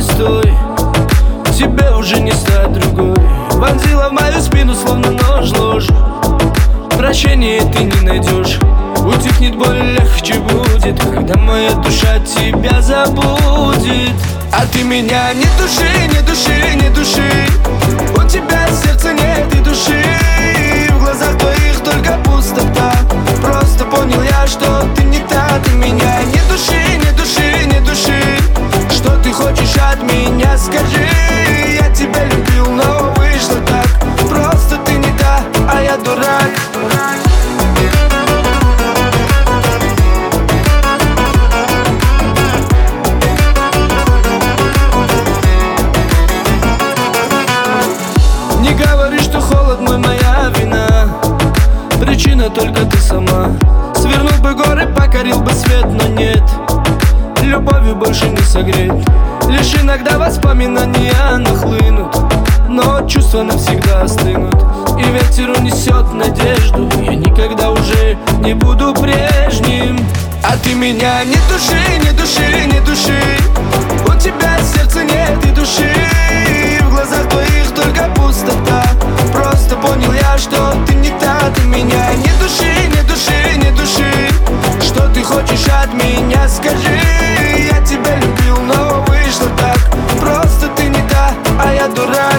стой, тебе уже не стать другой. Вонзила в мою спину, словно нож ложь. Прощения ты не найдешь. Утихнет боль, легче будет, когда моя душа тебя забудет. А ты меня не души, не души, не души. У тебя сердца нет и души. В глазах твоих только пустота. Просто понял я, что ты не та. Ты меня не души, не души, не души. Что ты хочешь от меня, скажи. Я тебя любил, но вышло так. Просто ты не та, а я дурак. Не говори, что холод мой, моя вина. Причина только ты сама. Свернул бы горы, покорил бы свет, но нет. Любовью больше не согреть. Лишь иногда воспоминания нахлынут, но чувства навсегда остынут. И ветер унесет надежду. Я никогда уже не буду прежним. А ты меня не души, не души, не души. У тебя сердца нет и души. В глазах твоих только пустота. Просто понял я, что ты не та. Ты меня не души, не души, не души. Что ты хочешь от меня, скажи. Я тебя любил, но вышло так. Просто ты не та, а я дурак.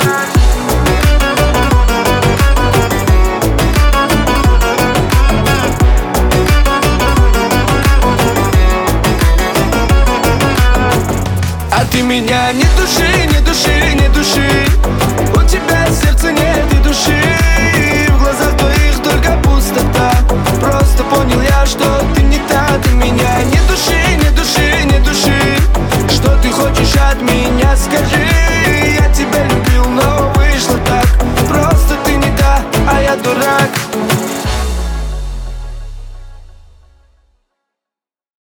А ты меня не души, не души, не души. У тебя сердца нет и души. В глазах твоих только пустота. Просто понял я, что ты не та. Ты меня не души, не души, не души. Что ты хочешь от меня, скажи. Я тебя любил, но вышло так. Просто ты не та, а я дурак.